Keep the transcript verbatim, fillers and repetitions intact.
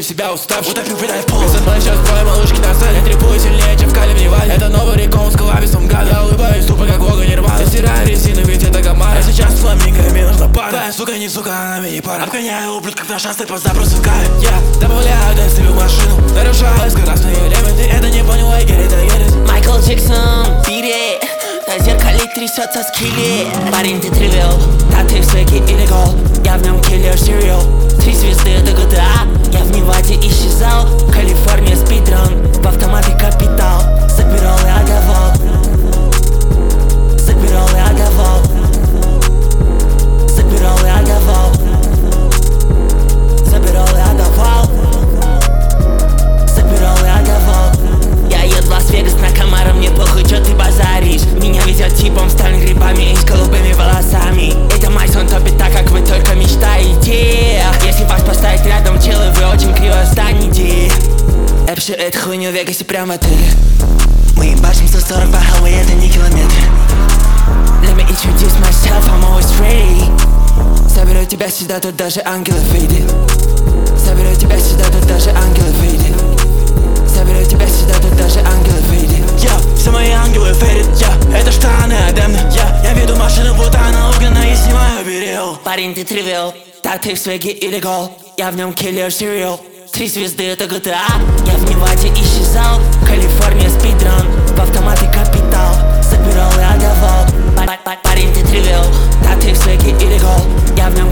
чувствую себя уставшим, утопил, питая в пол. Со мной сейчас двое малышки на сцене. Я трепую сильнее, чем в Кале в Невале. Это новый рекон с коллабисом гада. Я улыбаюсь тупо, как Вога Нирвана. Я стираю резину, ведь это гамара. А сейчас фламинго, мне нужна пара. Твоя сука не сука, она мне не пара. Обгоняю ублюдков на шансы по запросу в каве. Я добавляю дэнсы в машину. Нарушаю скоростные элементы. Это не понял, I get it, I get it. Майкл Джексон, beat it. На зеркале трясется скелет. Парень, ты тривиал, да ты в свеке иллегал. Я в нем киллер сериал. Три звезды это джи ти эй. Я в Неваде исчезал. Калифорния спидран. В автомате капитал. Забирал и отдавал. Забирал и отдавал. Забирал и отдавал. Забирал и отдавал. Забирал и отдавал. Я еду в Лас-Вегас на Камаро, мне похуй, чё ты базаришь. Меня везет типом с тайными грибами и с голубыми волосами. Это Майсон топит так, как вы только мечтаете. Если вас поставить рядом, челы, вы очень криво станете. Я пишу эту хуйню в Вегасе прям в отеле. Мы ебашим сто сорок по highway, это не километры. Let me introduce myself, I'm always ready. Заберу тебя сюда, тут даже ангелы выйдет. Заберу тебя сюда, тут даже ангелы выйдет. Заберу тебя сюда, тут даже ангелы выйдет. Я, все мои ангелы фейрит, я, это штаны Адемны. Я, я веду машину, будто она угнана и снимаю берел. Парень, ты тривиал, да ты в свеге иллегал. Я в нем киллер сериал. Три звезды это джи ти эй. Я в Неваде исчезал. Калифорния спидран. В автомате капитал. Забирал и отдавал. Парень, ты тривиал, да ты в свеге иллегал. Я в нем